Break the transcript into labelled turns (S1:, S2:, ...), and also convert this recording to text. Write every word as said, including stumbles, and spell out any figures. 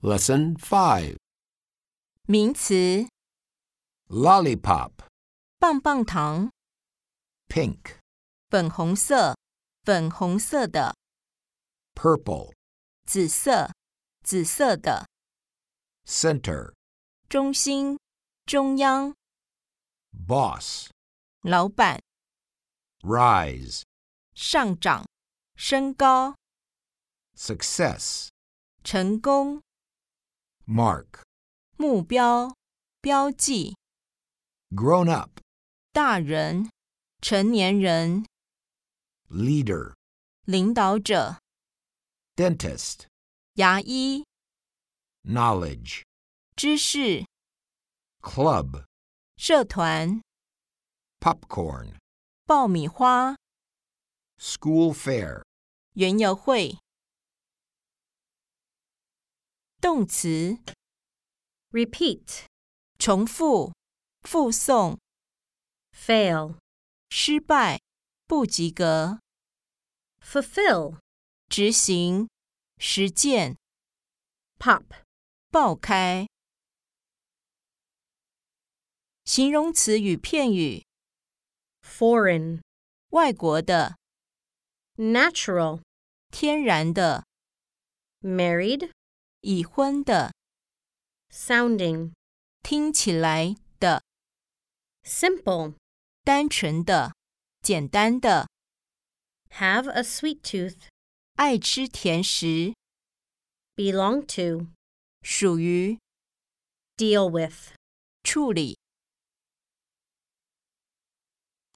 S1: Lesson five.
S2: 名词
S1: Lollipop.
S2: 棒棒糖
S1: Pink.
S2: 粉红色粉红色的
S1: Purple.
S2: 紫色紫色的
S1: Center.
S2: 中心中央
S1: Boss.
S2: 老板
S1: Rise.
S2: 上涨升高
S1: Success.
S2: 成功
S1: Mark.
S2: 目标标记
S1: Grown up.
S2: 大人成年人
S1: Leader.
S2: 领导者
S1: Dentist.
S2: 牙医
S1: Knowledge.
S2: 知识
S1: Club.
S2: 社团
S1: Popcorn.
S2: 爆米花
S1: School fair.
S2: 园游会动词
S3: repeat,
S2: 重复复诵
S3: fail,
S2: 失败不及格
S3: fulfill,
S2: 执行实践
S3: pop,
S2: 爆开形容词与片语
S3: foreign,
S2: 外国的
S3: natural,
S2: 天然的
S3: married,
S2: 已婚的
S3: sounding,
S2: 听起来的
S3: simple,
S2: 单纯的简单的
S3: have a sweet tooth,
S2: 爱吃甜食
S3: belong to,
S2: 属于
S3: deal with.
S2: 处理